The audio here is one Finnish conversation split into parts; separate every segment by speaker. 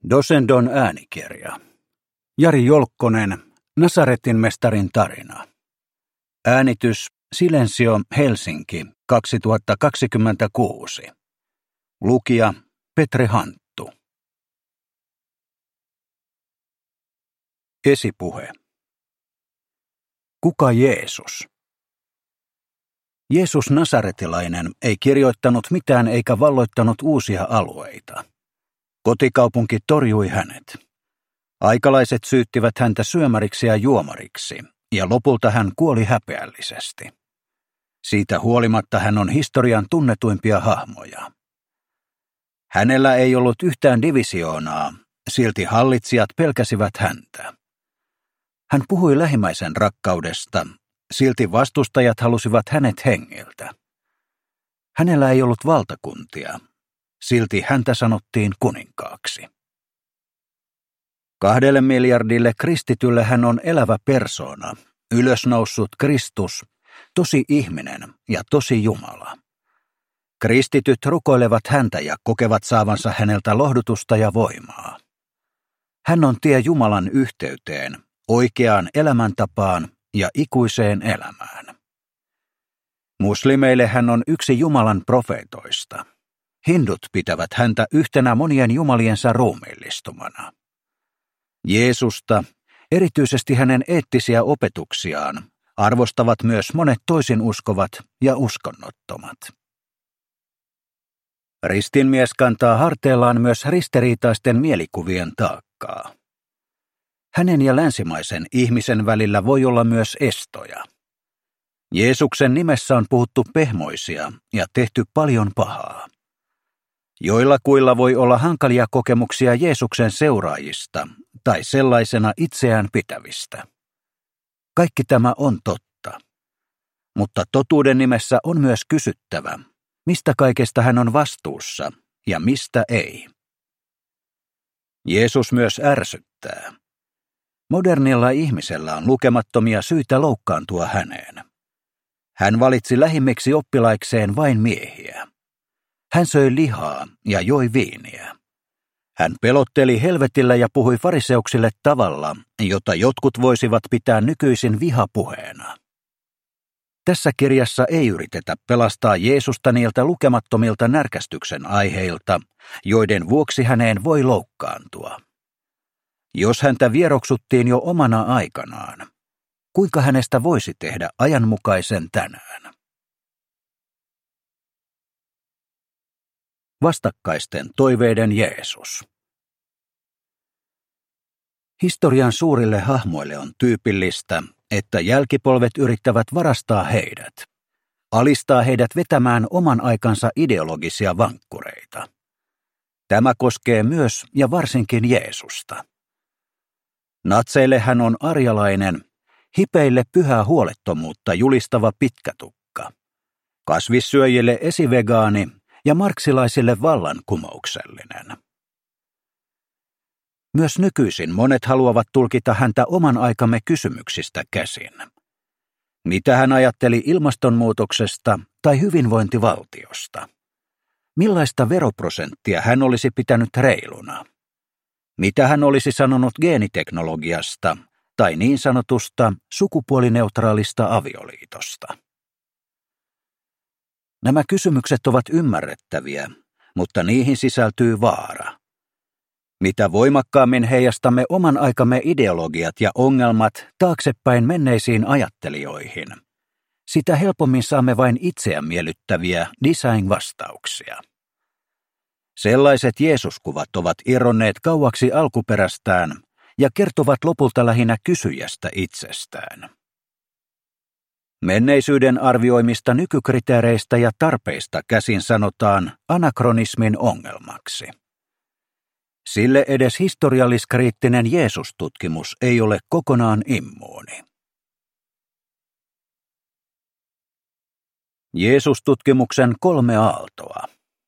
Speaker 1: Dosendon äänikirja. Jari Jolkkonen, Nasaretin mestarin tarina. Äänitys Silensio, Helsinki, 2026. Lukija Petri Hanttu. Esipuhe. Kuka Jeesus? Jeesus Nasaretilainen ei kirjoittanut mitään eikä valloittanut uusia alueita. Kotikaupunki torjui hänet. Aikalaiset syyttivät häntä syömäriksi ja juomariksi, ja lopulta hän kuoli häpeällisesti. Siitä huolimatta hän on historian tunnetuimpia hahmoja. Hänellä ei ollut yhtään divisioonaa, silti hallitsijat pelkäsivät häntä. Hän puhui lähimmäisen rakkaudesta, silti vastustajat halusivat hänet hengiltä. Hänellä ei ollut valtakuntia, silti häntä sanottiin kuninkaaksi. 2 miljardille kristitylle hän on elävä persoona, ylösnoussut Kristus, tosi ihminen ja tosi Jumala. Kristityt rukoilevat häntä ja kokevat saavansa häneltä lohdutusta ja voimaa. Hän on tie Jumalan yhteyteen, oikeaan elämäntapaan ja ikuiseen elämään. Muslimeille hän on yksi Jumalan profeetoista. Hindut pitävät häntä yhtenä monien jumaliensa ruumiillistumana. Jeesusta, erityisesti hänen eettisiä opetuksiaan, arvostavat myös monet toisinuskovat ja uskonnottomat. Ristinmies kantaa harteillaan myös ristiriitaisten mielikuvien taakkaa. Hänen ja länsimaisen ihmisen välillä voi olla myös estoja. Jeesuksen nimessä on puhuttu pehmoisia ja tehty paljon pahaa. Joillakuilla voi olla hankalia kokemuksia Jeesuksen seuraajista tai sellaisena itseään pitävistä. Kaikki tämä on totta. Mutta totuuden nimessä on myös kysyttävä, mistä kaikesta hän on vastuussa ja mistä ei. Jeesus myös ärsyttää. Modernilla ihmisellä on lukemattomia syitä loukkaantua häneen. Hän valitsi lähimmiksi oppilaikseen vain miehiä. Hän söi lihaa ja joi viiniä. Hän pelotteli helvetillä ja puhui fariseuksille tavalla, jota jotkut voisivat pitää nykyisin vihapuheena. Tässä kirjassa ei yritetä pelastaa Jeesusta niiltä lukemattomilta närkästyksen aiheilta, joiden vuoksi häneen voi loukkaantua. Jos häntä vieroksuttiin jo omana aikanaan, kuinka hänestä voisi tehdä ajanmukaisen tänään? Vastakkaisten toiveiden Jeesus. Historian suurille hahmoille on tyypillistä, että jälkipolvet yrittävät varastaa heidät, alistaa heidät vetämään oman aikansa ideologisia vankkureita. Tämä koskee myös ja varsinkin Jeesusta. Natseille hän on arjalainen, hipeille pyhää huolettomuutta julistava pitkätukka, kasvissyöjille esivegaani ja marksilaisille vallankumouksellinen. Myös nykyisin monet haluavat tulkita häntä oman aikamme kysymyksistä käsin. Mitä hän ajatteli ilmastonmuutoksesta tai hyvinvointivaltiosta? Millaista veroprosenttia hän olisi pitänyt reiluna? Mitä hän olisi sanonut geeniteknologiasta tai niin sanotusta sukupuolineutraalista avioliitosta? Nämä kysymykset ovat ymmärrettäviä, mutta niihin sisältyy vaara. Mitä voimakkaammin heijastamme oman aikamme ideologiat ja ongelmat taaksepäin menneisiin ajattelijoihin, sitä helpommin saamme vain itseään miellyttäviä design-vastauksia. Sellaiset Jeesuskuvat ovat irronneet kauaksi alkuperästään ja kertovat lopulta lähinnä kysyjästä itsestään. Menneisyyden arvioimista nykykriteereistä ja tarpeista käsin sanotaan anakronismin ongelmaksi. Sille edes historialliskriittinen Jeesustutkimus ei ole kokonaan immuuni. Jeesustutkimuksen 3 aaltoa.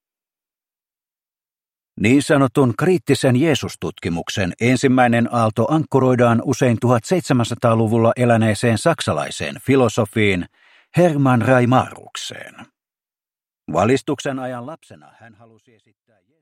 Speaker 1: Niin sanotun kriittisen Jeesustutkimuksen ensimmäinen aalto ankkuroidaan usein 1700-luvulla eläneeseen saksalaiseen filosofiin Hermann Reimarukseen. Valistuksen ajan lapsena hän halusi esittää